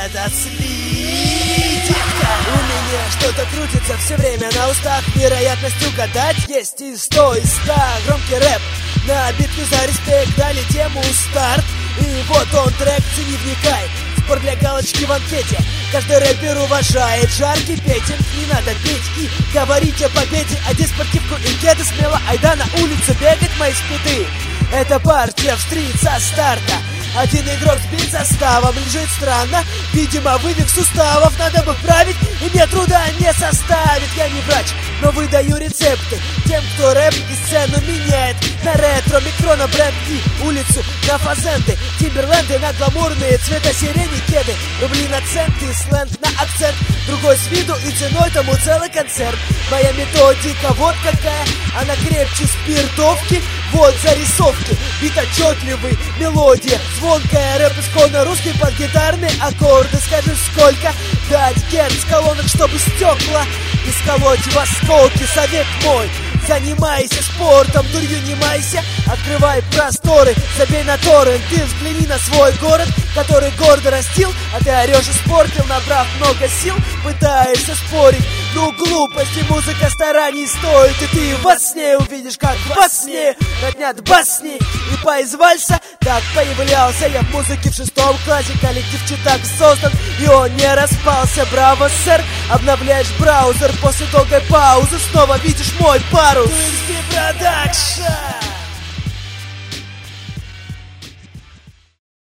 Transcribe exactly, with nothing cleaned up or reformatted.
надо слить. У меня что-то крутится все время на устах. Вероятность угадать есть и сто, и ста. Громкий рэп на битву за респект. Дали тему старт. И вот он трек, цени, вникай. Спор для галочки в анкете. Каждый рэпер уважает жар кипятин. Не надо петь и говорить о победе. Одеть спортивку и кеды смело. Айда на улицу бегать мои спиды. Это партия в стрит со старта. Один игрок сбит составом, лежит странно. Видимо, вывих суставов надо бы править, и мне труда не составит. Я не врач, но выдаю рецепты тем, кто рэп и сцену меняет. На ретро, микро, бренд и улицу, на фазенды, тимберленды, на гламурные цвета сирени, кеды. Рубли на центы, сленг на акцент. Другой с виду и ценой тому целый концерт. Моя методика вот какая, она крепче спиртовки. Вот зарисовки, бит отчетливый, мелодия звонкая, рэп исконно русский под гитарные аккорды. Скажи, сколько дать герц колонок, чтобы стекла исколоть в осколки. Совет мой: занимайся спортом, дурью не майся. Открывай просторы, забей на торрент. Ты взгляни на свой город, который гордо растил, а ты орешь и спортил, набрав много сил. Пытаешься спорить, ну глупости, музыка стараний стоит. И ты во сне увидишь, как во сне роднят басни. И поэз вальса так появлялся я в музыке в шестом классе. Коллектив так создан, и он не распался. Браво, сэр, обновляешь браузер. После долгой паузы снова видишь мой парус. Продакшн.